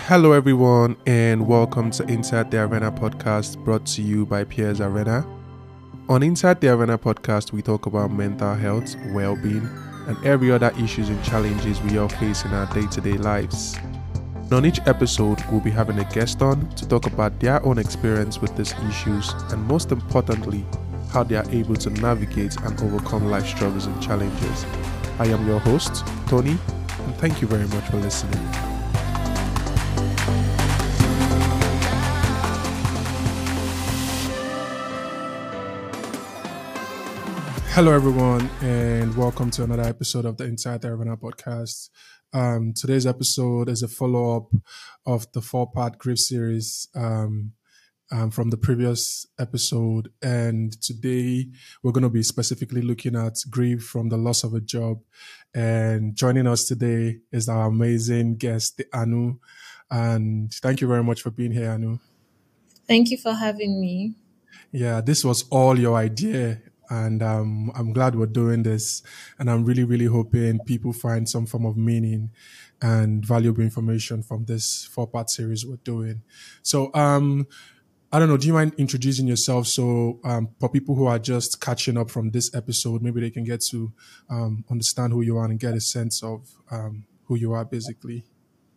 Hello, everyone, and welcome to Inside the Arena podcast brought to you by Piers Arena. On Inside the Arena podcast, we talk about mental health, well being, and every other issues and challenges we all face in our day to day lives. And on each episode, we'll be having a guest on to talk about their own experience with these issues and, most importantly, how they are able to navigate and overcome life struggles and challenges. I am your host, Tony, and thank you very much for listening. Hello, everyone, and welcome to another episode of the Inside the Arena podcast. Today's episode is a follow-up of the four-part grief series from the previous episode. And today we're going to be specifically looking at grief from the loss of a job. And joining us today is our amazing guest, Anu. And thank you very much for being here, Anu. Thank you for having me. Yeah, this was all your idea. And I'm glad we're doing this. And I'm really, really hoping people find some form of meaning and valuable information from this four-part series we're doing. So I don't know, do you mind introducing yourself so for people who are just catching up from this episode, maybe they can get to understand who you are and get a sense of who you are basically.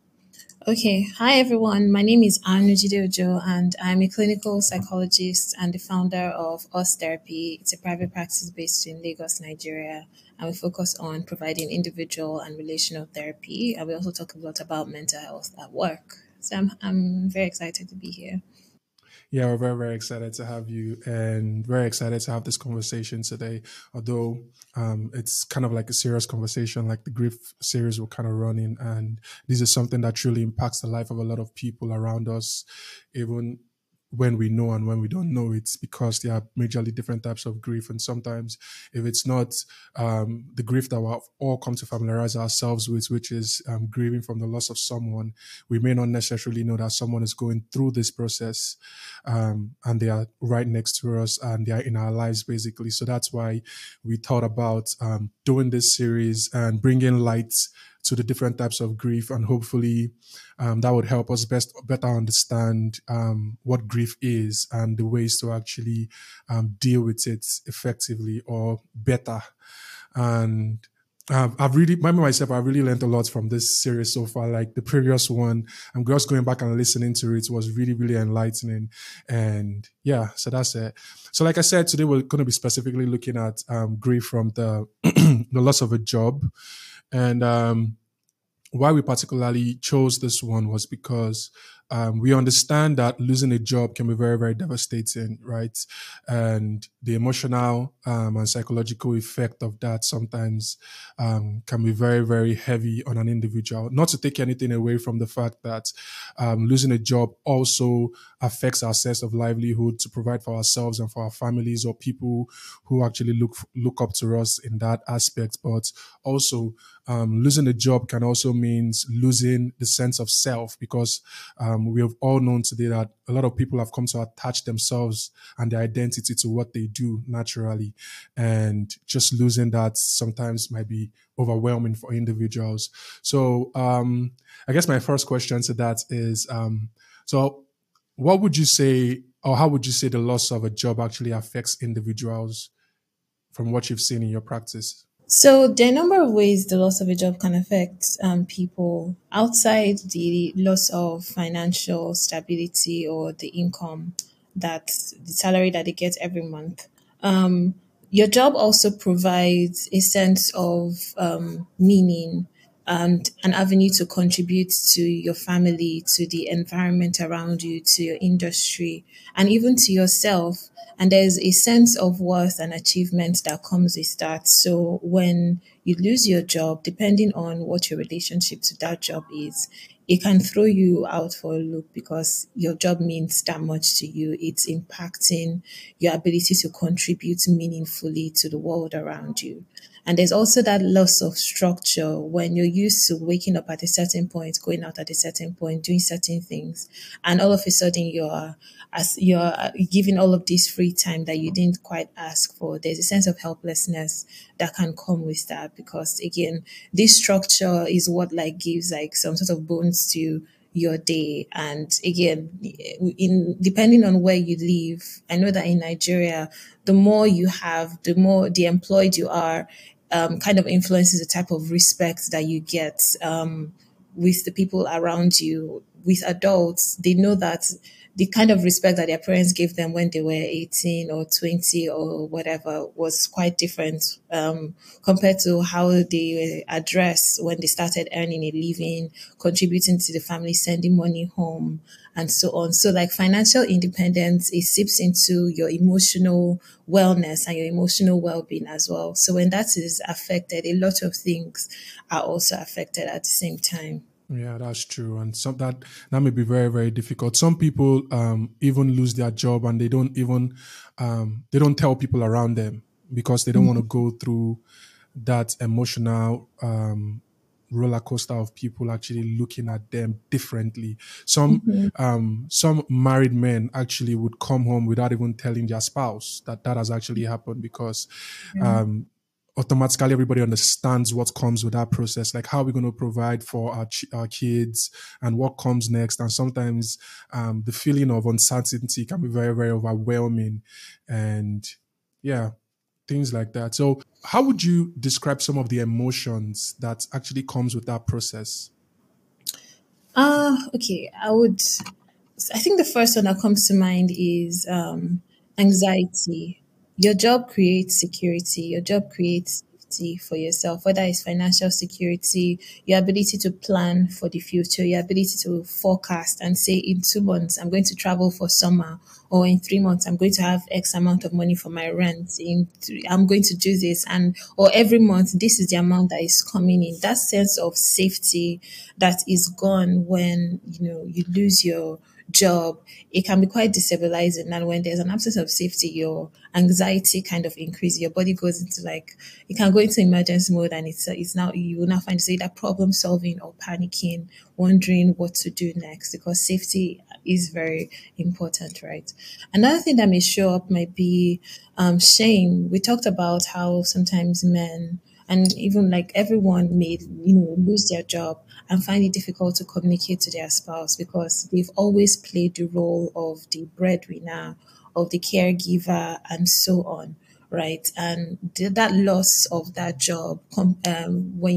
Okay, hi everyone. My name is Anu Ojo, and I'm a clinical psychologist and the founder of Us Therapy. It's a private practice based in Lagos, Nigeria, and we focus on providing individual and relational therapy. And we also talk a lot about mental health at work. So I'm very excited to be here. Yeah, we're very, very excited to have you and very excited to have this conversation today. Although it's kind of like a serious conversation, like the grief series we're kind of running. And this is something that truly impacts the life of a lot of people around us, even when we know and when we don't know. It's because there are majorly different types of grief. And sometimes if it's not the grief that we've all come to familiarize ourselves with, which is grieving from the loss of someone, we may not necessarily know that someone is going through this process and they are right next to us and they are in our lives basically. So that's why we thought about doing this series and bringing light to the different types of grief, and hopefully that would help us better understand what grief is and the ways to actually deal with it effectively or better. And I've really learned a lot from this series so far. Like the previous one, I'm just going back and listening to it was really, really enlightening. And yeah, so that's it. So like I said, today we're going to be specifically looking at grief from the the loss of a job. And why we particularly chose this one was because we understand that losing a job can be very, very devastating, right? And the emotional and psychological effect of that sometimes can be very, very heavy on an individual. Not to take anything away from the fact that losing a job also affects our sense of livelihood to provide for ourselves and for our families or people who actually look up to us in that aspect. But also, losing a job can also means losing the sense of self, because we have all known today that a lot of people have come to attach themselves and their identity to what they do naturally. And just losing that sometimes might be overwhelming for individuals. So I guess my first question to that is, so what would you say, or how would you say the loss of a job actually affects individuals from what you've seen in your practice? So there are a number of ways the loss of a job can affect people outside the loss of financial stability or the income, that the salary that they get every month. Your job also provides a sense of meaning and an avenue to contribute to your family, to the environment around you, to your industry, and even to yourself. And there's a sense of worth and achievement that comes with that. So when you lose your job, depending on what your relationship to that job is, it can throw you out for a loop because your job means that much to you. It's impacting your ability to contribute meaningfully to the world around you. And there's also that loss of structure when you're used to waking up at a certain point, going out at a certain point, doing certain things, and all of a sudden you're given all of this free time that you didn't quite ask for. There's a sense of helplessness that can come with that because again, this structure is what like gives like some sort of bones to your day. And again, in depending on where you live, I know that in Nigeria, the more you have, the more the employed you are, kind of influences the type of respect that you get with the people around you. With adults, they know that the kind of respect that their parents gave them when they were 18 or 20 or whatever was quite different compared to how they were addressed when they started earning a living, contributing to the family, sending money home, and so on. So, like financial independence, it seeps into your emotional wellness and your emotional well being as well. So, when that is affected, a lot of things are also affected at the same time. Yeah, that's true, and some that may be very very difficult. Some people even lose their job, and they don't tell people around them because they don't want to go through that emotional roller coaster of people actually looking at them differently. Some married men actually would come home without even telling their spouse that that has actually happened because um, automatically everybody understands what comes with that process, like how we're going to provide for our kids and what comes next. And sometimes the feeling of uncertainty can be very very overwhelming, and yeah, things like that. So how would you describe some of the emotions that actually comes with that process? Okay. I think the first one that comes to mind is anxiety. Your job creates security. Your job creates safety for yourself, whether it's financial security, your ability to plan for the future, your ability to forecast and say, in 2 months, I'm going to travel for summer, or in 3 months, I'm going to have X amount of money for my rent. I'm going to do this, and or every month, this is the amount that is coming in. That sense of safety that is gone when you lose your job, it can be quite destabilizing. And when there's an absence of safety, your anxiety kind of increases. Your body goes into like, it can go into emergency mode, and it's now, you will now find yourself either problem solving or panicking, wondering what to do next, because safety is very important, right? Another thing that may show up might be shame. We talked about how sometimes men and even like everyone may lose their job and find it difficult to communicate to their spouse because they've always played the role of the breadwinner, of the caregiver, and so on, right? And that loss of that job, when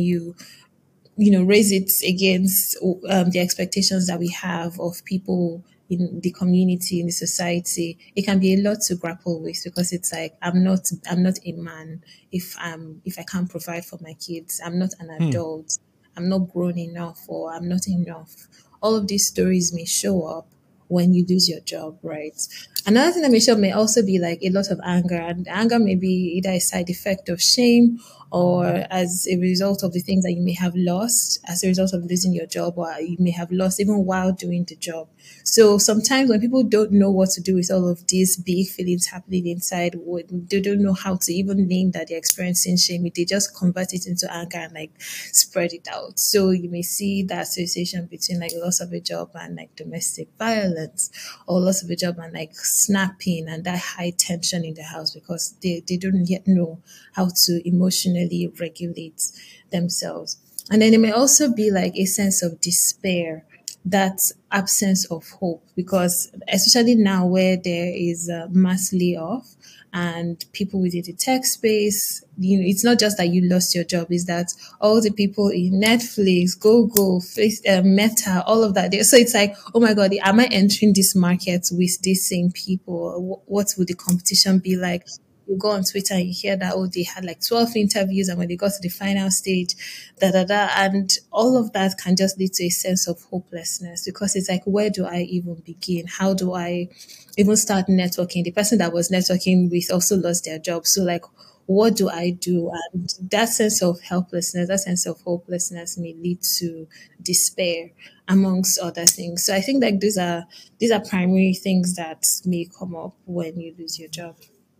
you raise it against the expectations that we have of people in the community, in the society, it can be a lot to grapple with, because it's like, I'm not a man if I can't provide for my kids. I'm not an Hmm. adult. I'm not grown enough, or I'm not enough. All of these stories may show up when you lose your job, right? Another thing that may show up may also be like a lot of anger, and anger may be either a side effect of shame, or as a result of the things that you may have lost as a result of losing your job, or you may have lost even while doing the job. So sometimes when people don't know what to do with all of these big feelings happening inside, they don't know how to even name that they're experiencing shame. They just convert it into anger and like spread it out. So you may see that association between like loss of a job and like domestic violence, or loss of a job and like snapping and that high tension in the house, because they don't yet know how to emotionally regulate themselves. And then it may also be like a sense of despair, that absence of hope, because especially now where there is a mass layoff and people within the tech space, it's not just that you lost your job, is that all the people in Netflix, Google, Meta, all of that. So it's like, oh my God, am I entering this market with these same people? What would the competition be like? You go on Twitter and you hear that, oh, they had like 12 interviews, and when they got to the final stage, da da da. And all of that can just lead to a sense of hopelessness, because it's like, where do I even begin? How do I even start networking? The person that was networking with also lost their job. So, like, what do I do? And that sense of helplessness, that sense of hopelessness may lead to despair, amongst other things. So I think like these are primary things that may come up when you lose your job.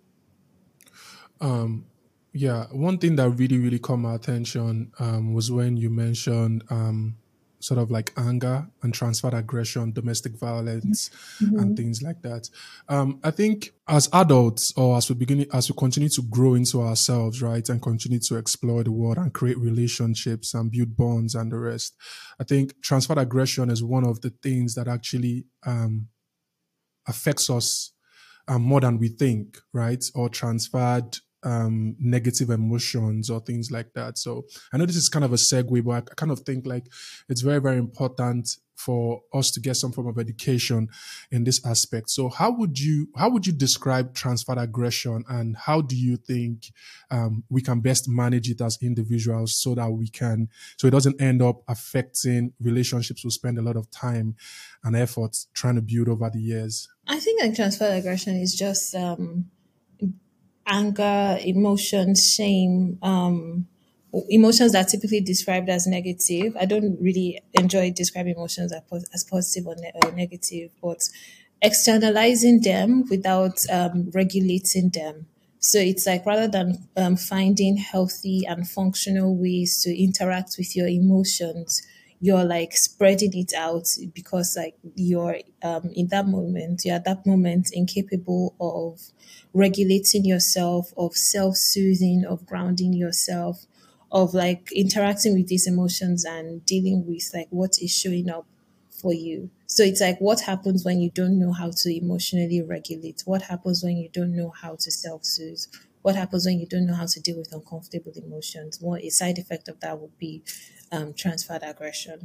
Um, yeah, one thing that really, really caught my attention was when you mentioned sort of like anger and transferred aggression, domestic violence, and things like that. I think as adults, or as we continue to grow into ourselves, right, and continue to explore the world and create relationships and build bonds and the rest, I think transferred aggression is one of the things that actually affects us more than we think, right? Or transferred negative emotions or things like that. So I know this is kind of a segue, but I kind of think like it's very, very important for us to get some form of education in this aspect. So how would you describe transferred aggression, and how do you think we can best manage it as individuals so that so it doesn't end up affecting relationships we spend a lot of time and effort trying to build over the years? I think like transferred aggression is just anger, emotions, shame, emotions that are typically described as negative. I don't really enjoy describing emotions as positive or negative, but externalizing them without regulating them. So it's like rather than finding healthy and functional ways to interact with your emotions, you're like spreading it out because like you're in that moment, you're at that moment incapable of regulating yourself, of self-soothing, of grounding yourself, of like interacting with these emotions and dealing with like what is showing up for you. So it's like what happens when you don't know how to emotionally regulate? What happens when you don't know how to self soothe? What happens when you don't know how to deal with uncomfortable emotions? What a side effect of that would be transferred aggression.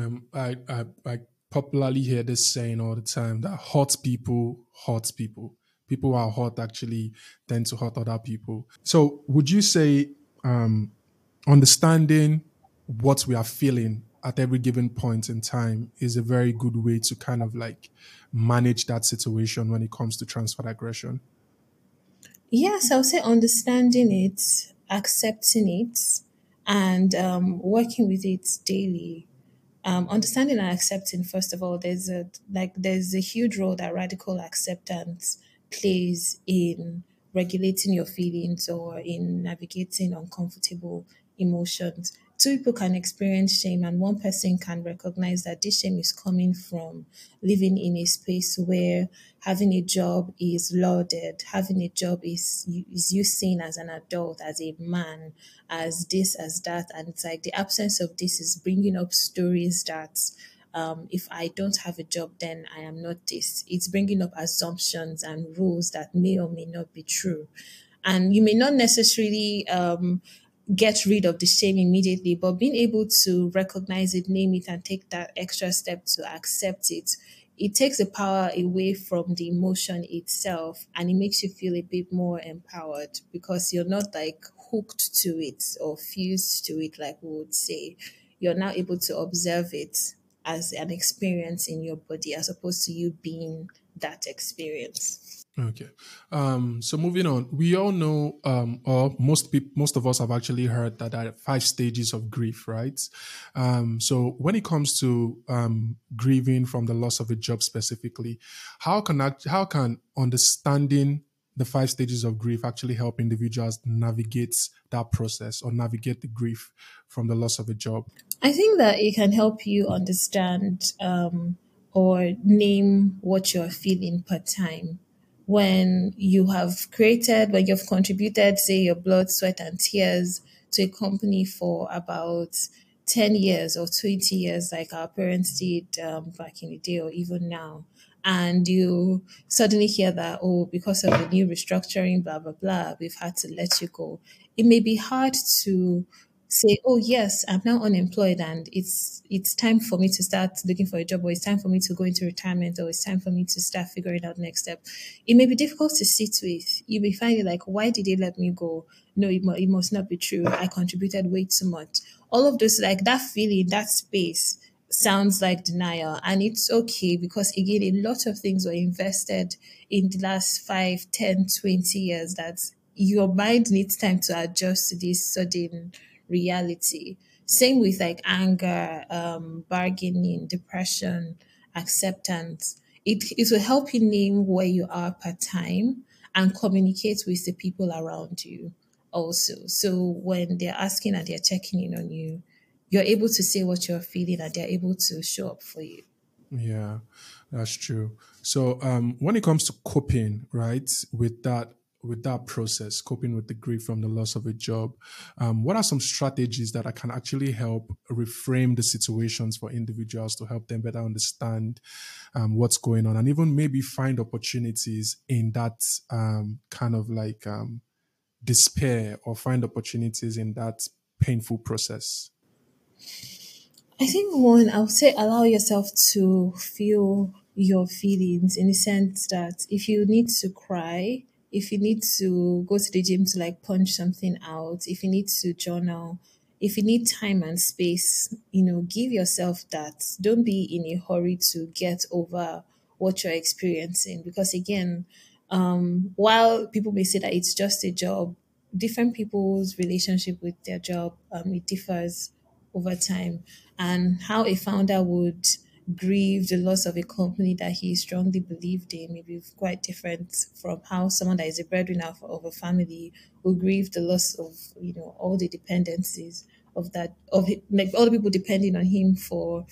I popularly hear this saying all the time that hot people hurt people. People who are hot actually tend to hurt other people. So, would you say understanding what we are feeling at every given point in time is a very good way to kind of like manage that situation when it comes to transferred aggression? Yes, I would say understanding it, accepting it, and working with it daily. Understanding and accepting, first of all, there's a huge role that radical acceptance plays in regulating your feelings or in navigating uncomfortable emotions. Two people can experience shame, and one person can recognize that this shame is coming from living in a space where having a job is lauded, having a job is you seen as an adult, as a man, as this, as that, and it's like the absence of this is bringing up stories that if I don't have a job, then I am not this. It's bringing up assumptions and rules that may or may not be true. And you may not necessarily get rid of the shame immediately, but being able to recognize it, name it, and take that extra step to accept it, it takes the power away from the emotion itself and it makes you feel a bit more empowered because you're not like hooked to it or fused to it, like we would say. You're now able to observe it as an experience in your body as opposed to you being that experience. Okay. So moving on, we all know, or most of us have actually heard that there are 5 stages of grief, right? So when it comes to grieving from the loss of a job specifically, how can understanding the 5 stages of grief actually help individuals navigate that process or navigate the grief from the loss of a job? I think that it can help you understand or name what you're feeling per time. When you've contributed, say, your blood, sweat, and tears to a company for about 10 years or 20 years, like our parents did back in the day or even now, and you suddenly hear that, oh, because of the new restructuring, blah, blah, blah, we've had to let you go. It may be hard to say, oh yes, I'm now unemployed and it's time for me to start looking for a job, or it's time for me to go into retirement, or it's time for me to start figuring out next step. It may be difficult to sit with. You may find it like, why did they let me go? No, it must not be true. I contributed way too much. All of those, like that feeling, that space sounds like denial, and it's okay because again a lot of things were invested in the last 5, 10, 20 years that your mind needs time to adjust to this sudden reality. Same with like anger, bargaining, depression, acceptance. It will help you name where you are per time and communicate with the people around you also. So when they're asking and they're checking in on you, you're able to say what you're feeling and they're able to show up for you. Yeah, that's true. So when it comes to coping, right, with that process, coping with the grief from the loss of a job, what are some strategies that I can actually help reframe the situations for individuals to help them better understand what's going on, and even maybe find opportunities in that kind of like despair, or find opportunities in that painful process? I think one, I would say allow yourself to feel your feelings in the sense that if you need to cry, if you need to go to the gym to like punch something out, if you need to journal, if you need time and space, give yourself that. Don't be in a hurry to get over what you're experiencing because again, while people may say that it's just a job, different people's relationship with their job, it differs over time, and how a founder would grieve the loss of a company that he strongly believed in may be quite different from how someone that is a breadwinner of a family will grieve the loss of all the dependencies of that of like all the people depending on him for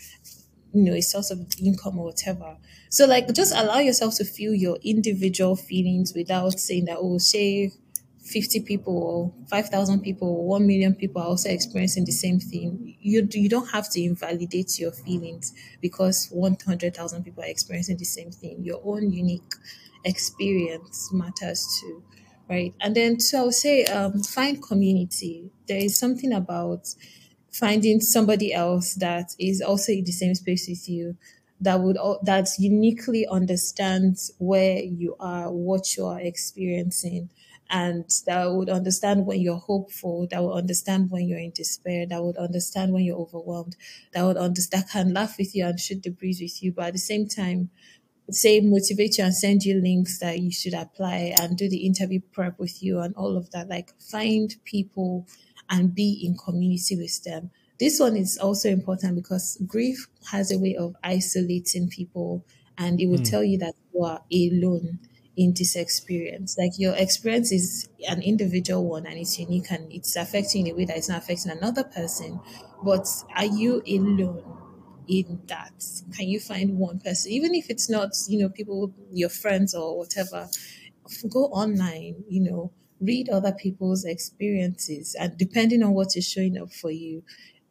a source of income or whatever. So like just allow yourself to feel your individual feelings without saying that, oh, say 50 people or 5,000 people or 1 million people are also experiencing the same thing. You don't have to invalidate your feelings because 100,000 people are experiencing the same thing. Your own unique experience matters too, right? And then so I would say find community. There is something about finding somebody else that is also in the same space with you, that uniquely understands where you are, what you are experiencing, and that would understand when you're hopeful, that would understand when you're in despair, that would understand when you're overwhelmed, that can laugh with you and shoot the breeze with you, but at the same time say motivate you and send you links that you should apply and do the interview prep with you and all of that. Like find people and be in community with them. This one is also important because grief has a way of isolating people, and it will Hmm. tell you that you are alone in this experience. Like your experience is an individual one and it's unique and it's affecting in a way that it's not affecting another person. But are you alone in that? Can you find one person, even if it's not, people, your friends or whatever? Go online, read other people's experiences, and depending on what is showing up for you,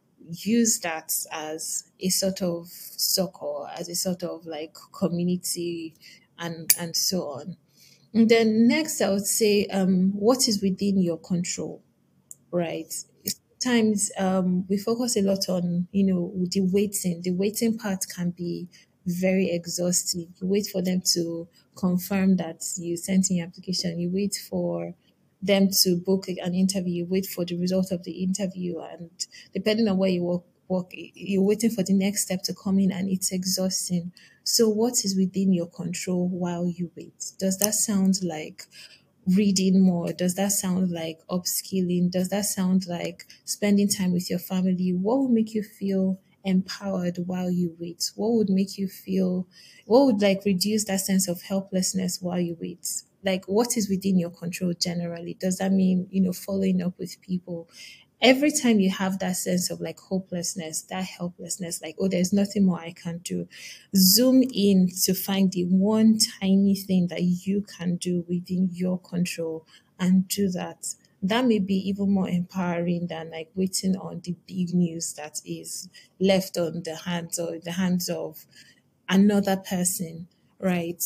use that as a sort of succor, as a sort of like community, and so on. And then next, I would say, what is within your control, right? Sometimes we focus a lot on, the waiting. The waiting part can be very exhausting. You wait for them to confirm that you sent in your application. You wait for them to book an interview. You wait for the result of the interview, and depending on where you work, you're waiting for the next step to come in, and it's exhausting. So, what is within your control while you wait? Does that sound like reading more? Does that sound like upskilling? Does that sound like spending time with your family? What would make you feel empowered while you wait? What would make you feel, what would like reduce that sense of helplessness while you wait? Like what is within your control generally? Does that mean, following up with people? Every time you have that sense of like hopelessness, that helplessness, like, oh, there's nothing more I can do, zoom in to find the one tiny thing that you can do within your control and do that. That may be even more empowering than like waiting on the big news that is left on the hands or the hands of another person, right?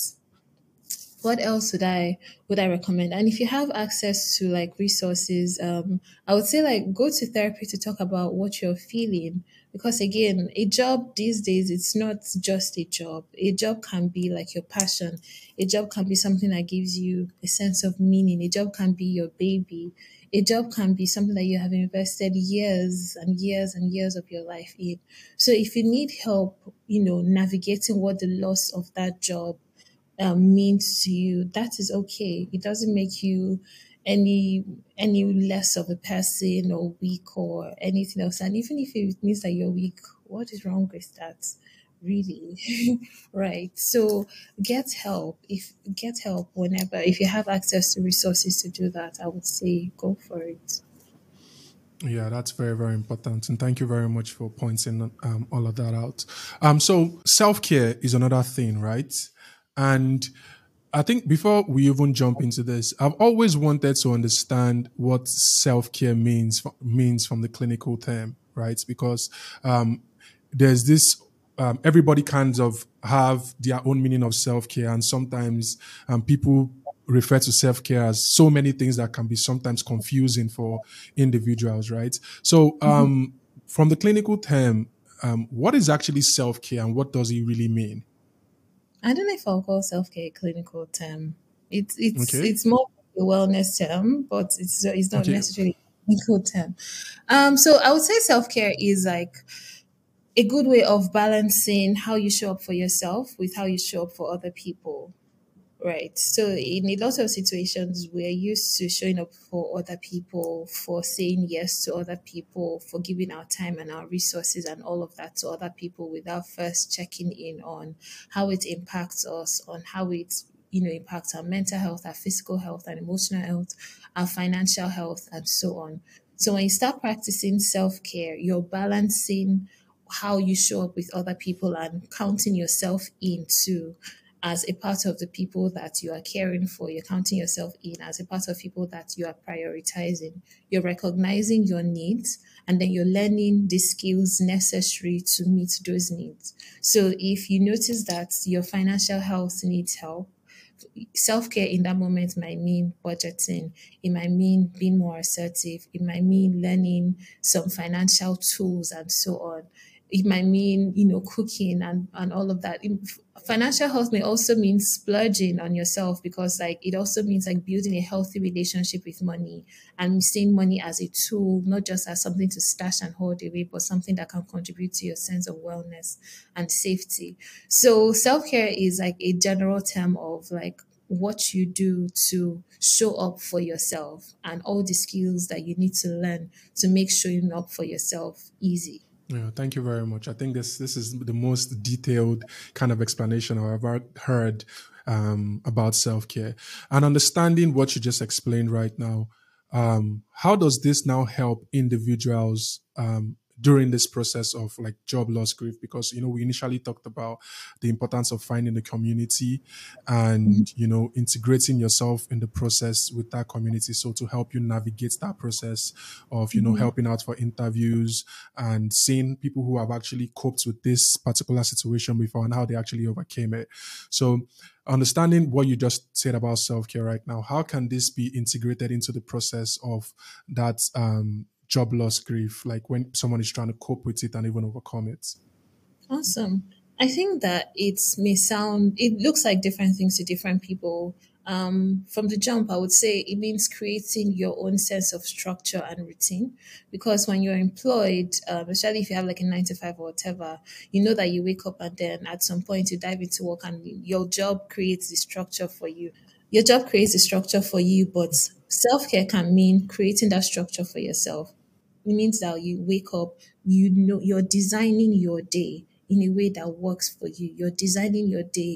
What else would I recommend? And if you have access to like resources, I would say like go to therapy to talk about what you're feeling, because again, a job these days, it's not just a job. A job can be like your passion. A job can be something that gives you a sense of meaning. A job can be your baby. A job can be something that you have invested years and years and years of your life in. So if you need help, navigating what the loss of that job means to you, that is okay. It doesn't make you any any less of a person or weak or anything else. And even if it means that you're weak, what is wrong with that? Really? Right. So get help whenever, if you have access to resources to do that, I would say go for it. Yeah, that's very, very important. And thank you very much for pointing all of that out. So self care is another thing, right? And I think before we even jump into this, I've always wanted to understand what self care means from the clinical term, right? Because um, there's this everybody kinds of have their own meaning of self-care, and sometimes people refer to self-care as so many things that can be sometimes confusing for individuals, right? So from the clinical term, what is actually self-care and what does it really mean? I don't know if I'll call self care a clinical term. Okay. It's more a wellness term, but it's not Okay. necessarily a clinical term. So I would say self care is like a good way of balancing how you show up for yourself with how you show up for other people. Right. So in a lot of situations, we're used to showing up for other people, for saying yes to other people, for giving our time and our resources and all of that to other people without first checking in on how it impacts us, on how it impacts our mental health, our physical health, and emotional health, our financial health, and so on. So when you start practicing self care, you're balancing how you show up with other people and counting yourself into as a part of the people that you are caring for. You're counting yourself in as a part of people that you are prioritizing. You're recognizing your needs and then you're learning the skills necessary to meet those needs. So if you notice that your financial health needs help, self care in that moment might mean budgeting, it might mean being more assertive, it might mean learning some financial tools and so on. It might mean, cooking and all of that. Financial health may also mean splurging on yourself because like it also means like building a healthy relationship with money and seeing money as a tool, not just as something to stash and hold away, but something that can contribute to your sense of wellness and safety. So self care is like a general term of like what you do to show up for yourself and all the skills that you need to learn to make showing up for yourself easy. Yeah, thank you very much. I think this is the most detailed kind of explanation I've ever heard about self care and understanding what you just explained right now. How does this now help individuals during this process of like job loss grief? Because we initially talked about the importance of finding a community and integrating yourself in the process with that community. So to help you navigate that process of helping out for interviews and seeing people who have actually coped with this particular situation before and how they actually overcame it. So, understanding what you just said about self care right now, how can this be integrated into the process of that job loss grief, like when someone is trying to cope with it and even overcome it? Awesome. I think that it looks like different things to different people. From the jump, I would say it means creating your own sense of structure and routine. Because when you're employed, especially if you have like a 9 to 5 or whatever, you know that you wake up and then at some point you dive into work and your job creates the structure for you. Your job creates the structure for you, but self care can mean creating that structure for yourself. It means that you wake up, you're designing your day in a way that works for you. You're designing your day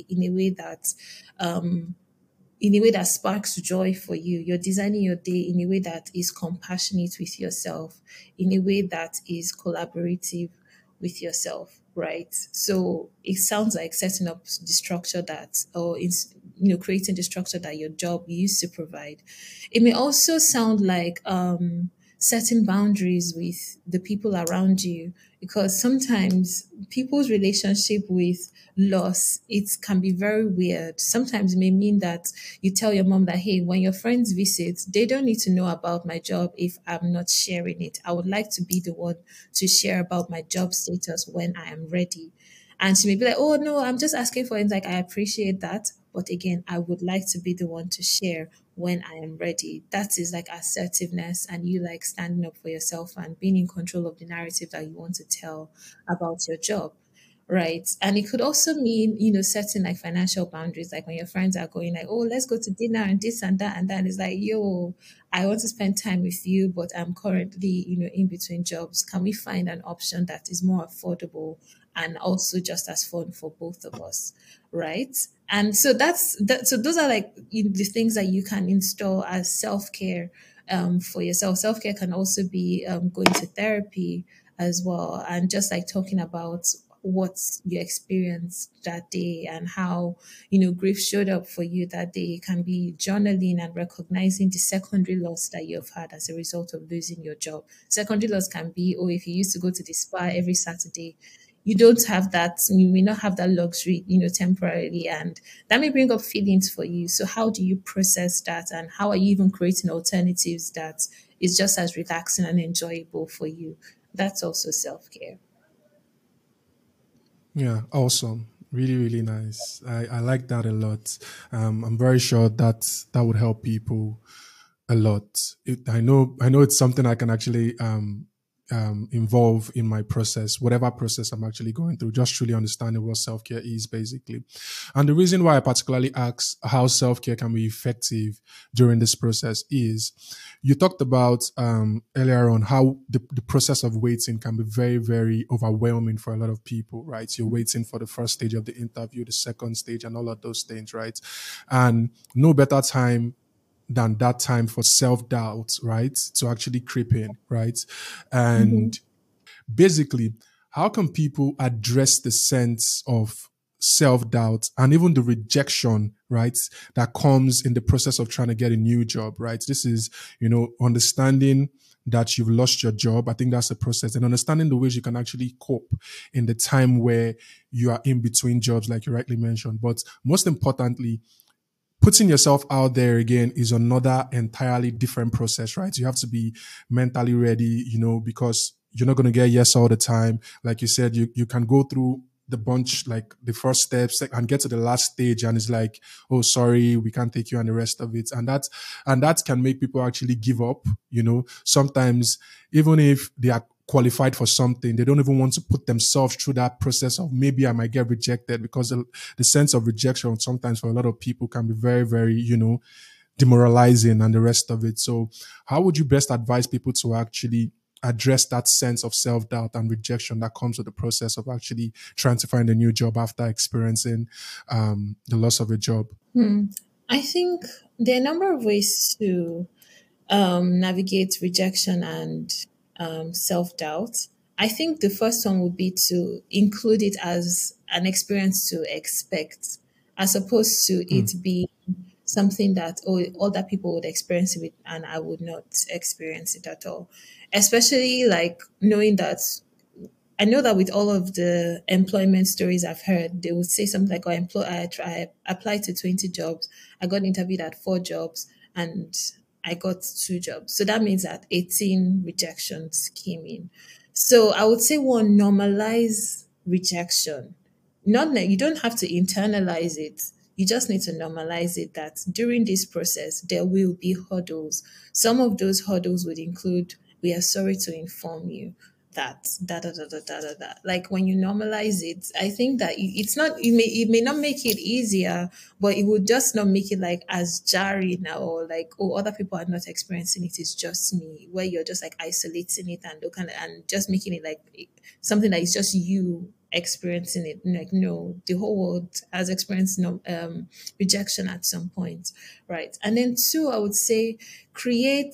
in a way that sparks joy for you. You're designing your day in a way that is compassionate with yourself, in a way that is collaborative with yourself, right? So it sounds like setting up the structure creating the structure that your job used to provide. It may also sound like setting boundaries with the people around you because sometimes people's relationship with loss it can be very weird. Sometimes it may mean that you tell your mom that hey, when your friends visit, they don't need to know about my job if I'm not sharing it. I would like to be the one to share about my job status when I am ready. And she may be like, oh no, I'm just asking for it. Like, I appreciate that. But again, I would like to be the one to share when I am ready. That is like assertiveness and you like standing up for yourself and being in control of the narrative that you want to tell about your job. Right. And it could also mean, setting like financial boundaries, like when your friends are going like, oh, let's go to dinner and this and that. And then it's like, yo, I want to spend time with you, but I'm currently, in between jobs. Can we find an option that is more affordable and also just as fun for both of us? Right. And so that's that. So those are like the things that you can install as self care for yourself. Self care can also be going to therapy as well, and just like talking about what you experienced that day and how grief showed up for you that day. It can be journaling and recognizing the secondary loss that you've had as a result of losing your job. Secondary loss can be, oh, if you used to go to the spa every Saturday, you don't have that. You may not have that luxury, temporarily, and that may bring up feelings for you. So how do you process that, and how are you even creating alternatives that is just as relaxing and enjoyable for you? That's also self-care. Yeah, awesome. Really, really nice. I like that a lot. I'm very sure that that would help people a lot. I know it's something I can actually involve in my process, whatever process I'm actually going through, just truly understanding what self care is basically. And the reason why I particularly ask how self care can be effective during this process is you talked about earlier on how the process of waiting can be very, very overwhelming for a lot of people, right? You're waiting for the first stage of the interview, the second stage, and all of those things, right? And no better time than that time for self doubt, right? To actually creep in, right? Mhm. And basically, how can people address the sense of self doubt and even the rejection, right? That comes in the process of trying to get a new job, right? This is, understanding that you've lost your job. I think that's the process, and understanding the ways you can actually cope in the time where you are in between jobs, like you rightly mentioned. But most importantly, putting yourself out there again is another entirely different process, right? You have to be mentally ready, because you're not going to get yes all the time. Like you said, you can go through the bunch, like the first steps, and get to the last stage, and it's like, oh, sorry, we can't take you, and the rest of it. And that can make people actually give up. Sometimes, even if they are qualified for something, they don't even want to put themselves through that process of maybe I might get rejected, because the sense of rejection sometimes for a lot of people can be very, very, demoralizing and the rest of it. So, how would you best advise people to actually address that sense of self doubt and rejection that comes with the process of actually trying to find a new job after experiencing the loss of a job? I think there are a number of ways to navigate rejection and self doubt. I think the first one would be to include it as an experience to expect, as opposed to Mm, it being something that other people would experience it and I would not experience it at all. Especially like knowing that I know that with all of the employment stories I've heard, they would say something like, I applied to 20 jobs, I got interviewed at 4 jobs, and I got 2 jobs. So that means that 18 rejections came in. So I would say one, normalize rejection. Not that you don't have to internalize it. You just need to normalize it that during this process, there will be hurdles. Some of those hurdles would include, we are sorry to inform you that da. Like when you normalize it, I think that it's not, it may not make it easier, but it would just not make it like as jarring now, or like, oh, other people are not experiencing it, it's just me, where you're just like isolating it and kind of and just making it like something that is just you experiencing it. Like, no, the whole world has experienced no rejection at some point, right? And then two, I would say create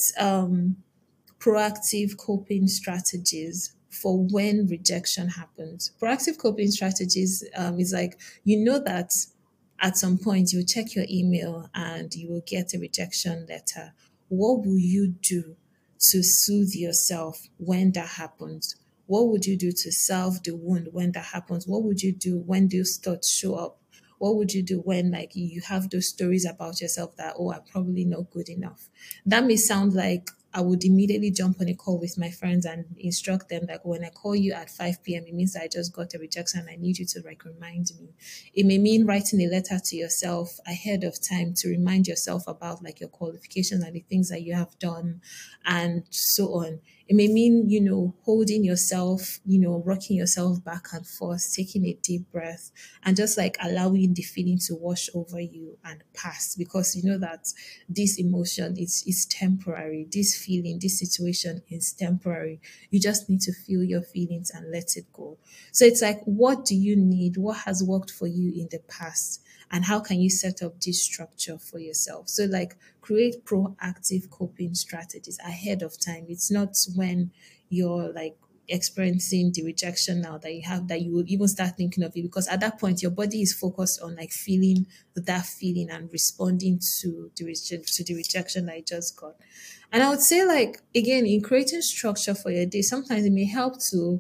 proactive coping strategies for when rejection happens. Proactive coping strategies is like, that at some point you check your email and you will get a rejection letter. What will you do to soothe yourself when that happens? What would you do to salve the wound when that happens? What would you do when those thoughts show up? What would you do when like you have those stories about yourself that, oh, I'm probably not good enough? That may sound like I would immediately jump on a call with my friends and instruct them that when I call you at 5 p.m., it means I just got a rejection and I need you to like remind me. It may mean writing a letter to yourself ahead of time to remind yourself about like your qualifications and the things that you have done and so on. It may mean, holding yourself, rocking yourself back and forth, taking a deep breath, and just like allowing the feeling to wash over you and pass, because you know that this emotion is temporary. This feeling, this situation is temporary. You just need to feel your feelings and let it go. So it's like, what do you need? What has worked for you in the past? and how can you set up this structure for yourself. So like create proactive coping strategies ahead of time. It's not when you're like experiencing the rejection now that you have that you will even start thinking of it, because at that point your body is focused on like feeling that feeling and responding to the rejection that you just got. And I would say, like, again, in creating structure for your day, sometimes it may help to,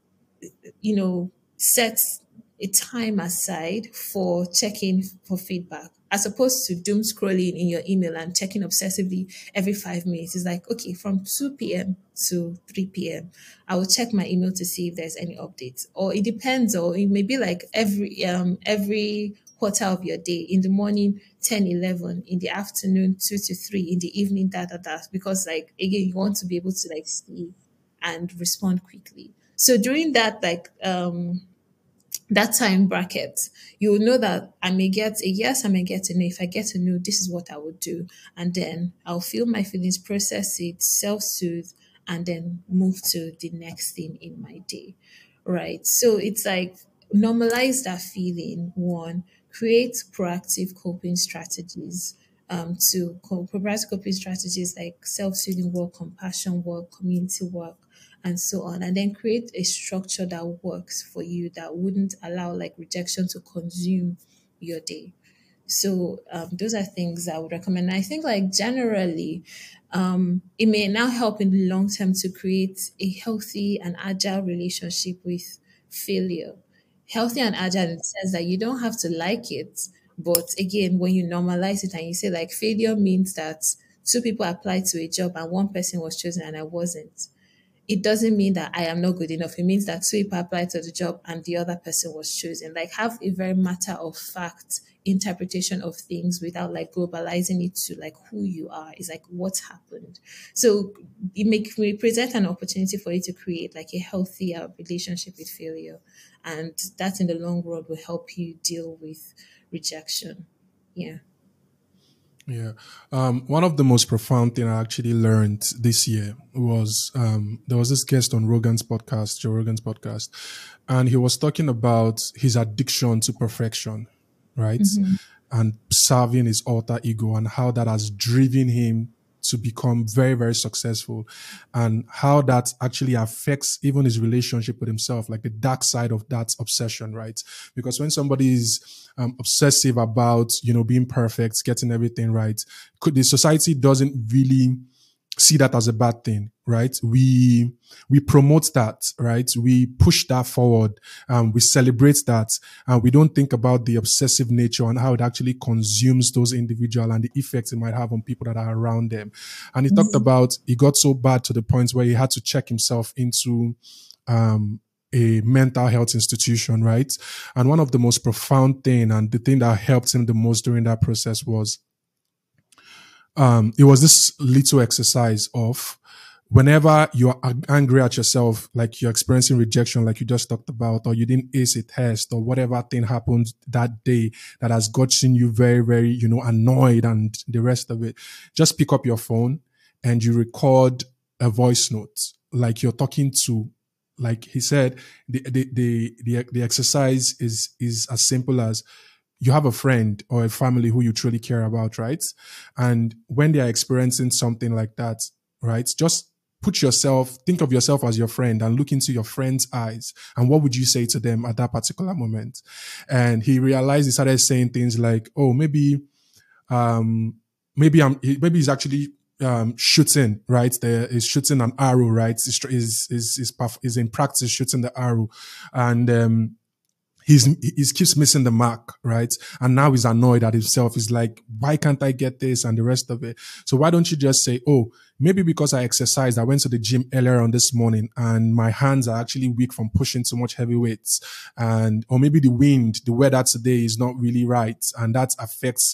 set a time aside for checking for feedback, as opposed to doom scrolling in your email and checking obsessively every 5 minutes. It's like, okay, from 2 p.m. to 3 p.m., I will check my email to see if there's any updates. Or it depends, or it may be like every quarter of your day. In the morning, 10, 11; in the afternoon, 2 to 3; in the evening, because like again, you want to be able to like see and respond quickly. So during that that time bracket, you will know that I may get a yes, I may get a no. If I get a no, this is what I would do. And then I'll feel my feelings, process it, self soothe, and then move to the next thing in my day. Right. So it's like normalize that feeling, one, create proactive coping strategies. Proactive coping strategies like self-soothing work, compassion work, community work, and so on, and then create a structure that works for you, that wouldn't allow like rejection to consume your day. So those are things I would recommend. I think like generally, it may now help in the long term to create a healthy and agile relationship with failure. Healthy and agile in the sense that you don't have to like it, but again, when you normalize it and you say like failure means that two people applied to a job and one person was chosen and I wasn't, it doesn't mean that I am not good enough. It means that two people applied to the job and the other person was chosen. Like have a very matter of fact interpretation of things without like globalizing it to like who you are. It's like what happened. So may present an opportunity for you to create like a healthier relationship with failure. And that in the long run will help you deal with rejection. Yeah. Yeah. One of the most profound thing I actually learned this year was there was this guest on Joe Rogan's podcast, and he was talking about his addiction to perfection, right? And serving his alter ego and how that has driven him to become very, very successful, and how that actually affects even his relationship with himself, like the dark side of that obsession, right? Because when somebody is obsessive about, being perfect, getting everything right, the society doesn't really see that as a bad thing, right? We promote that, right? We push that forward, we celebrate that, and we don't think about the obsessive nature and how it actually consumes those individuals and the effects it might have on people that are around them. And he talked about it got so bad to the point where he had to check himself into a mental health institution, right? And one of the most profound thing and the thing that helped him the most during that process was it was this little exercise of whenever you're angry at yourself, like you're experiencing rejection, like you just talked about, or you didn't ace a test, or whatever thing happened that day that has gotten you very, very, annoyed and the rest of it, just pick up your phone and you record a voice note, like you're talking to, like he said, the exercise is as simple as you have a friend or a family who you truly care about, right? And when they are experiencing something like that, right, just think of yourself as your friend and look into your friend's eyes. And what would you say to them at that particular moment? And he realized, he started saying things like, oh, maybe he's actually shooting, right? He's shooting an arrow, right? Is in practice shooting the arrow. And he keeps missing the mark, right? And now he's annoyed at himself. He's like, why can't I get this and the rest of it? So why don't you just say, oh, maybe because I exercised, I went to the gym earlier on this morning and my hands are actually weak from pushing so much heavy weights. Or maybe the weather today is not really right. And that affects,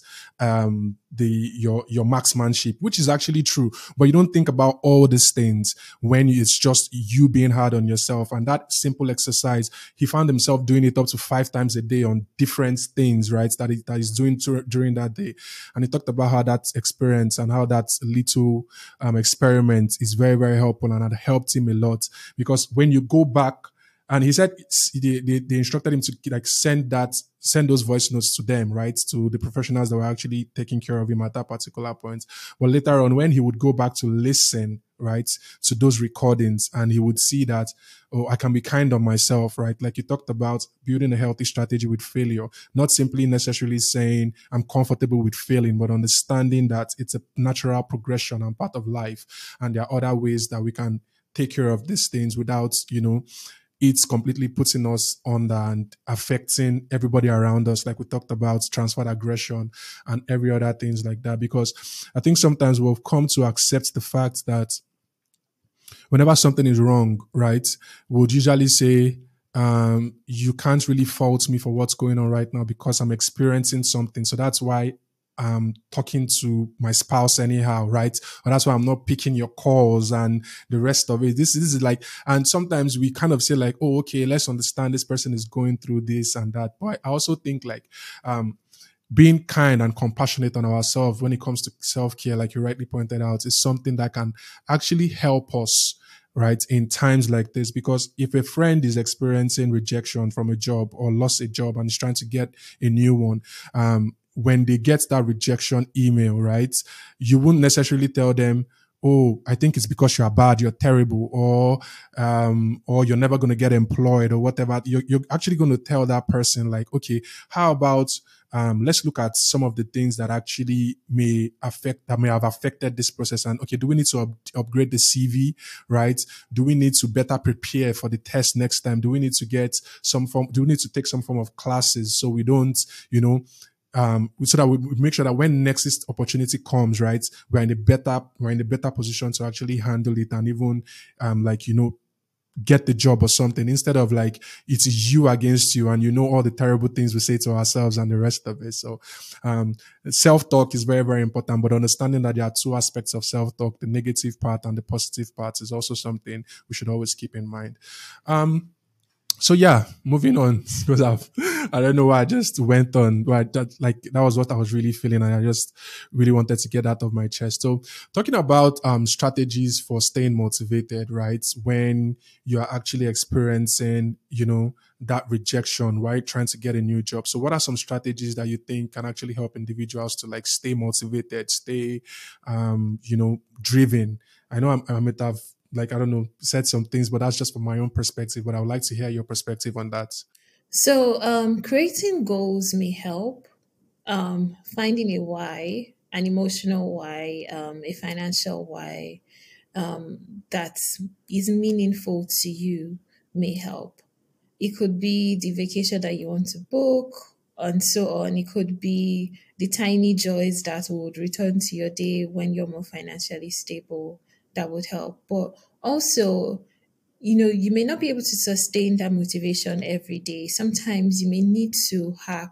your marksmanship, which is actually true, but you don't think about all these things when it's just you being hard on yourself. And that simple exercise, he found himself doing it up to 5 times a day on different things, right? That he's doing during that day. And he talked about how that experience and how that little experiment is very, very helpful, and it helped him a lot, because when you go back And he said they instructed him to like send those voice notes to them, right, to the professionals that were actually taking care of him at that particular point. But later on, when he would go back to listen, right, to those recordings, and he would see that, oh, I can be kind on myself, right? Like you talked about building a healthy strategy with failure, not simply necessarily saying I'm comfortable with failing, but understanding that it's a natural progression and part of life. And there are other ways that we can take care of these things without, it's completely putting us under and affecting everybody around us, like we talked about transferred aggression and every other things like that. Because I think sometimes we've come to accept the fact that whenever something is wrong, right, we'll usually say, you can't really fault me for what's going on right now because I'm experiencing something. So that's why I'm talking to my spouse anyhow, right? Or that's why I'm not picking your calls and the rest of it. This is like, and sometimes we kind of say like, oh, okay, let's understand this person is going through this and that. But I also think like, being kind and compassionate on ourselves when it comes to self-care, like you rightly pointed out, is something that can actually help us, right, in times like this. Because if a friend is experiencing rejection from a job or lost a job and is trying to get a new one, when they get that rejection email, right, you wouldn't necessarily tell them, oh, I think it's because you are bad, you're terrible, or you're never going to get employed or whatever. You're actually going to tell that person like, okay, how about let's look at some of the things that actually may have affected this process. And okay, do we need to upgrade the CV, right? Do we need to better prepare for the test next time? Do we need to get do we need to take some form of classes so we don't, so that we make sure that when next opportunity comes, right, we're in a better position to actually handle it and even, get the job or something, instead of like it's you against you and all the terrible things we say to ourselves and the rest of it. So self-talk is very, very important, but understanding that there are two aspects of self-talk, the negative part and the positive part, is also something we should always keep in mind. So yeah, moving on because I don't know why I just went on. But that was what I was really feeling, and I just really wanted to get out of my chest. So talking about strategies for staying motivated, right? When you are actually experiencing, that rejection, right? Trying to get a new job. So what are some strategies that you think can actually help individuals to like stay motivated, stay, driven? I know I might have, like, I don't know, said some things, but that's just from my own perspective. But I would like to hear your perspective on that. So, creating goals may help. Finding a why, an emotional why, a financial why, that is meaningful to you may help. It could be the vacation that you want to book and so on. It could be the tiny joys that would return to your day when you're more financially stable that would help. But also, you may not be able to sustain that motivation every day. Sometimes you may need to hack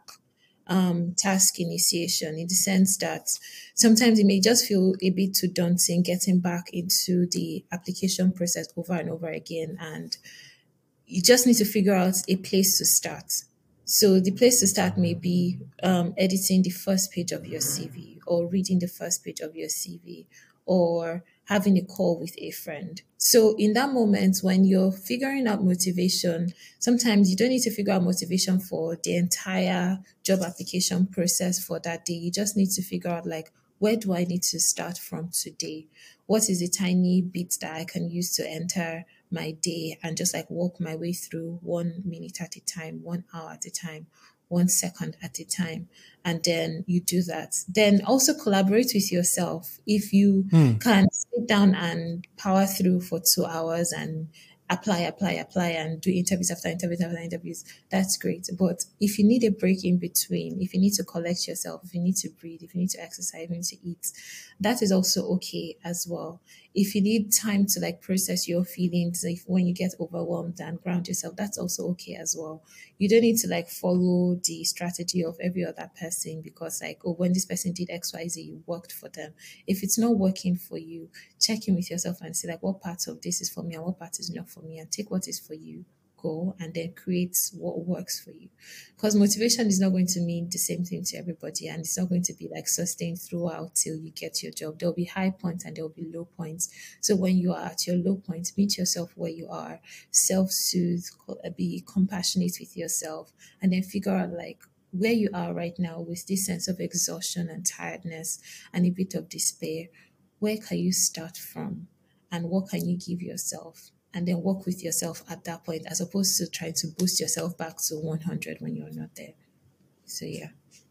task initiation in the sense that sometimes it may just feel a bit too daunting getting back into the application process over and over again. And you just need to figure out a place to start. So the place to start may be editing the first page of your CV or reading the first page of your CV or having a call with a friend. So in that moment, when you're figuring out motivation, sometimes you don't need to figure out motivation for the entire job application process for that day. You just need to figure out like, where do I need to start from today? What is a tiny bit that I can use to enter my day and just like walk my way through 1 minute at a time, 1 hour at a time, 1 second at a time. And then you do that. Then also collaborate with yourself. If you can sit down and power through for 2 hours and apply, and do interviews after interviews after interviews, that's great. But if you need a break in between, if you need to collect yourself, if you need to breathe, if you need to exercise, if you need to eat, that is also okay as well. If you need time to like process your feelings, if when you get overwhelmed and ground yourself, that's also okay as well. You don't need to like follow the strategy of every other person because like, oh, when this person did XYZ, you worked for them. If it's not working for you, check in with yourself and see like what parts of this is for me and what part is not for me, and take what is for you, goal and then create what works for you. Because motivation is not going to mean the same thing to everybody, and it's not going to be like sustained throughout till you get your job. There'll be high points and there'll be low points. So when you are at your low points, meet yourself where you are, self-soothe, be compassionate with yourself, and then figure out like where you are right now with this sense of exhaustion and tiredness and a bit of despair. Where can you start from, and what can you give yourself, and then work with yourself at that point, as opposed to trying to boost yourself back to 100 when you're not there. So yeah.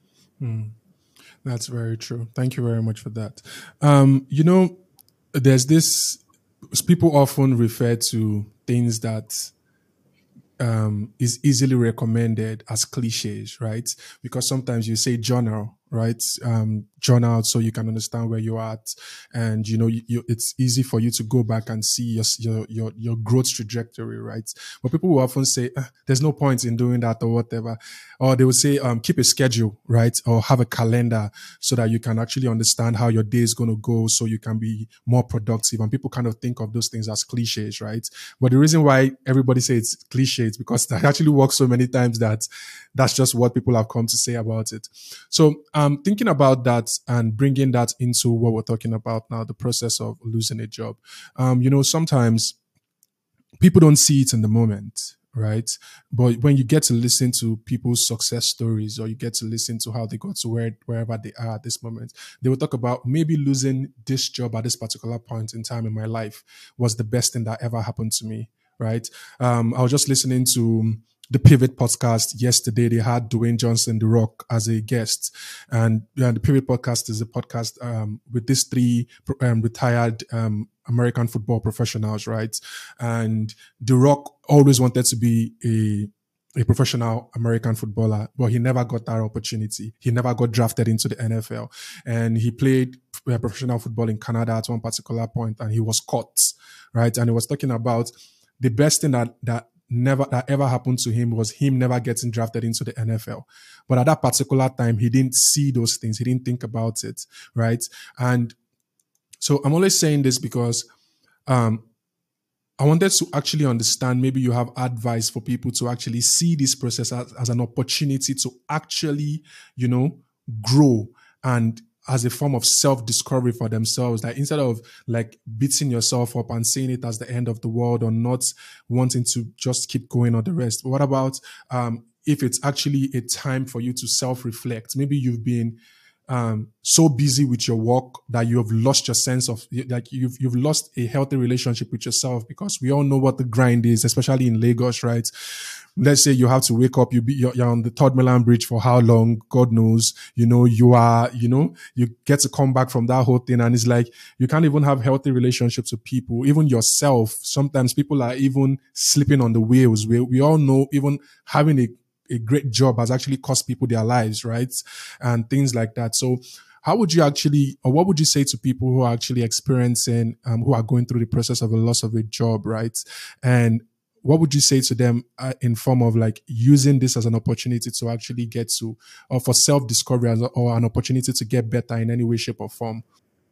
That's very true. Thank you very much for that. You know, there's this, people often refer to things that is easily recommended as cliches, right? Because sometimes you say journal, right? Journal so you can understand where you're at, and it's easy for you to go back and see your growth trajectory, right? But people will often say, "There's no point in doing that," or whatever, or they will say, "Keep a schedule, right? Or have a calendar so that you can actually understand how your day is going to go, so you can be more productive." And people kind of think of those things as cliches, right? But the reason why everybody says it's cliche is because that actually works so many times that that's just what people have come to say about it. So thinking about that and bringing that into what we're talking about now, the process of losing a job. Sometimes people don't see it in the moment, right? But when you get to listen to people's success stories, or you get to listen to how they got to wherever they are at this moment, they will talk about maybe losing this job at this particular point in time in my life was the best thing that ever happened to me, right? I was just listening to the Pivot podcast yesterday. They had Dwayne Johnson, The Rock, as a guest, and the Pivot podcast is a podcast with these three retired American football professionals, right? And The Rock always wanted to be a professional American footballer, but he never got that opportunity. He never got drafted into the NFL, and he played professional football in Canada at one particular point, and he was caught, right? And he was talking about the best thing that ever happened to him was him never getting drafted into the NFL. But at that particular time, he didn't see those things. He didn't think about it, right? And so I'm always saying this because um, I wanted to actually understand, maybe you have advice for people to actually see this process as an opportunity to actually, grow, and as a form of self-discovery for themselves. That instead of like beating yourself up and seeing it as the end of the world, or not wanting to just keep going on the rest. What about if it's actually a time for you to self-reflect? Maybe you've been so busy with your work that you have lost your sense of, like, you've lost a healthy relationship with yourself, because we all know what the grind is, especially in Lagos, right? Let's say you have to wake up, you're on the Third Milan Bridge for how long, God knows. You get to come back from that whole thing, and it's like you can't even have healthy relationships with people, even yourself. Sometimes people are even sleeping on the wheels. We all know even having a great job has actually cost people their lives, right? And things like that. So how would you actually, or what would you say to people who are actually experiencing, who are going through the process of a loss of a job, right? And what would you say to them in form of like using this as an opportunity to actually get to, or for self-discovery, or an opportunity to get better in any way, shape, or form?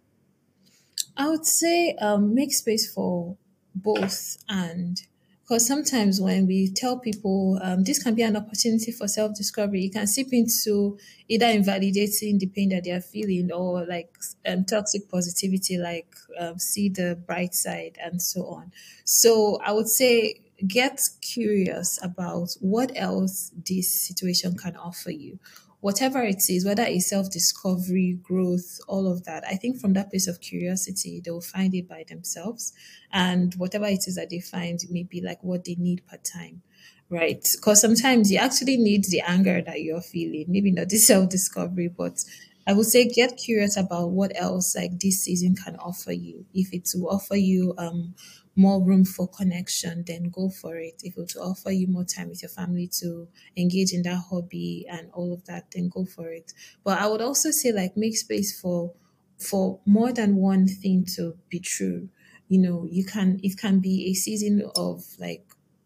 I would say make space for both, and because sometimes when we tell people this can be an opportunity for self discovery, it can seep into either invalidating the pain that they are feeling, or like toxic positivity, like see the bright side and so on. So I would say get curious about what else this situation can offer you, whatever it is, whether it's self discovery, growth, all of that. I think from that place of curiosity, they'll find it by themselves. And whatever it is that they find may be like what they need per time. Right. Because sometimes you actually need the anger that you're feeling, maybe not the self discovery, but I would say get curious about what else like this season can offer you. If it will offer you more room for connection, then go for it. If it will offer you more time with your family to engage in that hobby and all of that, then go for it. But I would also say like make space for more than one thing to be true. It can be a season of like,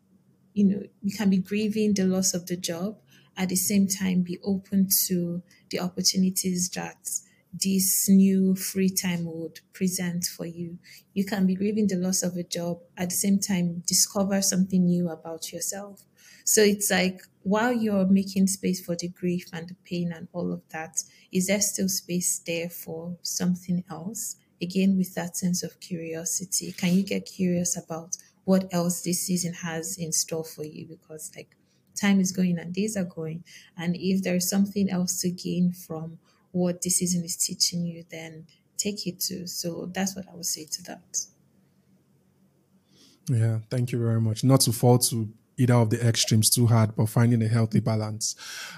you can be grieving the loss of the job, at the same time be open to the opportunities that this new free time would present for you. You can be grieving the loss of a job, at the same time discover something new about yourself. So it's like while you're making space for the grief and the pain and all of that, is there still space there for something else? Again, with that sense of curiosity, can you get curious about what else this season has in store for you? Because like time is going and days are going, and if there's something else to gain from what this season is teaching you, then take it to. So that's what I would say to that. Yeah, thank you very much. Not to fall to either of the extremes too hard, but finding a healthy balance.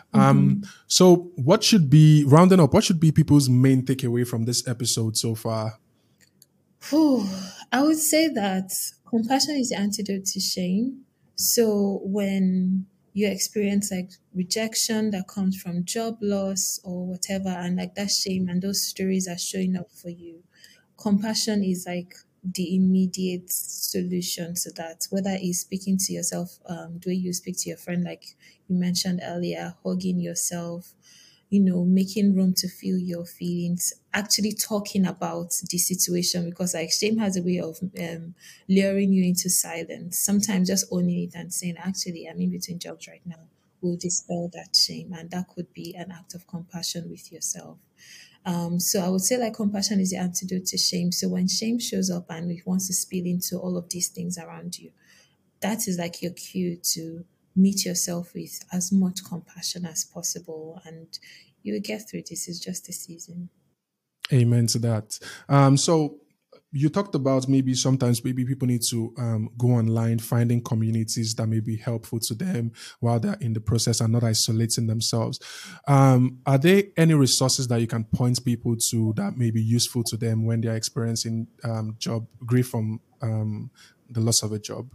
So what should be rounding up? What should be people's main takeaway from this episode so far? Whew, I would say that compassion is the antidote to shame. So when you experience like rejection that comes from job loss or whatever, and like that shame and those stories are showing up for you, compassion is like the immediate solution to that. Whether it's speaking to yourself, the way you speak to your friend, like you mentioned earlier, hugging yourself, making room to feel your feelings, actually talking about the situation, because like shame has a way of luring you into silence. Sometimes just owning it and saying, actually, I'm in between jobs right now, will dispel that shame. And that could be an act of compassion with yourself. So I would say like compassion is the antidote to shame. So when shame shows up and it wants to spill into all of these things around you, that is like your cue to meet yourself with as much compassion as possible, and you will get through this. It's just a season. Amen to that. So you talked about maybe sometimes maybe people need to go online, finding communities that may be helpful to them while they're in the process and not isolating themselves. Are there any resources that you can point people to that may be useful to them when they're experiencing job grief from the loss of a job?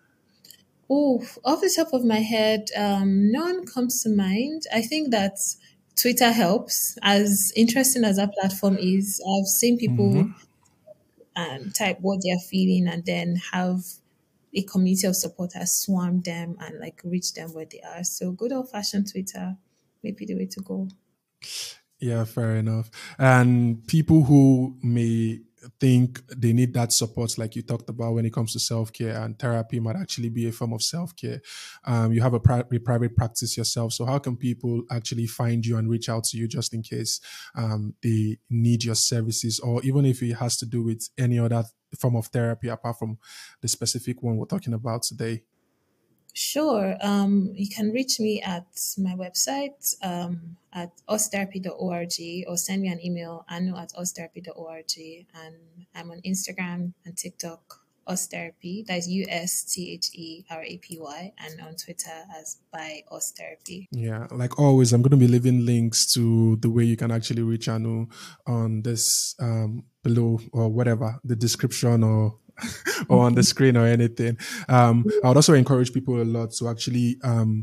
Oh, off the top of my head, none comes to mind. I think that Twitter helps. As interesting as that platform is, I've seen people type what they're feeling and then have a community of supporters swarm them and like reach them where they are. So good old fashioned Twitter may be the way to go. Yeah, fair enough. And people who may think they need that support, like you talked about when it comes to self care and therapy, might actually be a form of self care. You have a private practice yourself. So, how can people actually find you and reach out to you just in case they need your services, or even if it has to do with any other form of therapy apart from the specific one we're talking about today? Sure. You can reach me at my website at ostherapy.org, or send me an email, anu at ostherapy.org. And I'm on Instagram and TikTok, ostherapy. That's USTHERAPY. And on Twitter as by ostherapy. Yeah, like always, I'm going to be leaving links to the way you can actually reach Anu on this below or whatever the description or or on the screen or anything. I would also encourage people a lot to actually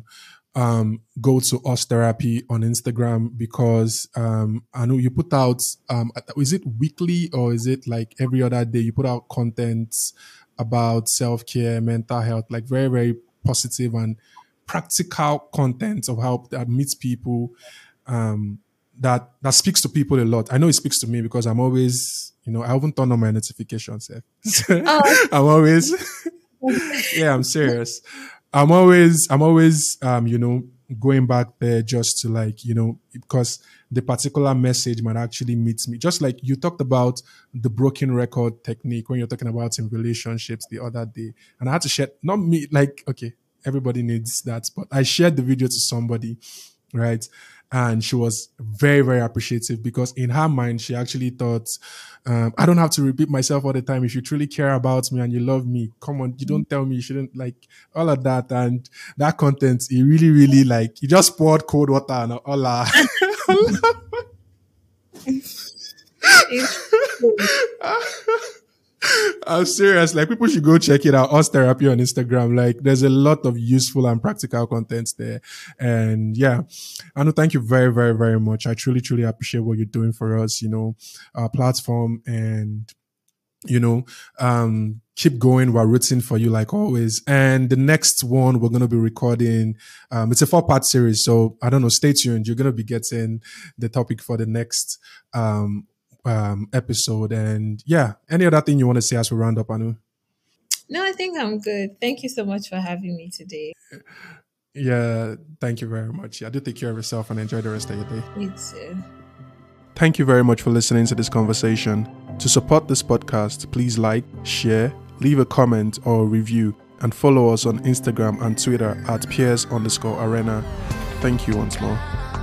go to Us Therapy on Instagram because I know you put out is it weekly or is it like every other day you put out content about self care, mental health, like very very positive and practical content of how that meets people that speaks to people a lot. I know it speaks to me because I'm always, I haven't turned on my notifications. Oh, I'm always, yeah, I'm serious. I'm always, going back there just to like, because the particular message might actually meet me. Just like you talked about the broken record technique when you're talking about in relationships the other day. And I had to share, not me, like, okay, everybody needs that, but I shared the video to somebody, right? And she was very, very appreciative because in her mind, she actually thought, I don't have to repeat myself all the time. If you truly care about me and you love me, come on, you don't tell me you shouldn't like all of that. And that content, it really, really like, you just poured cold water and all that. it's I'm serious. Like people should go check it out. Us Therapy on Instagram. Like there's a lot of useful and practical content there. And yeah, Anu, thank you very, very, very much. I truly, truly appreciate what you're doing for us, our platform and you know, keep going. We're rooting for you like always. And the next one we're going to be recording, it's a 4-part series. So I don't know, stay tuned. You're going to be getting the topic for the next, episode. And yeah, any other thing you want to say as we round up, Anu? No, I think I'm good. Thank you so much for having me today. Yeah, thank you very much. Yeah, do take care of yourself and enjoy the rest of your day. You too. Thank you very much for listening to this conversation. To support this podcast, please like, share, leave a comment or a review, and follow us on Instagram and Twitter at peers_arena. Thank you once more.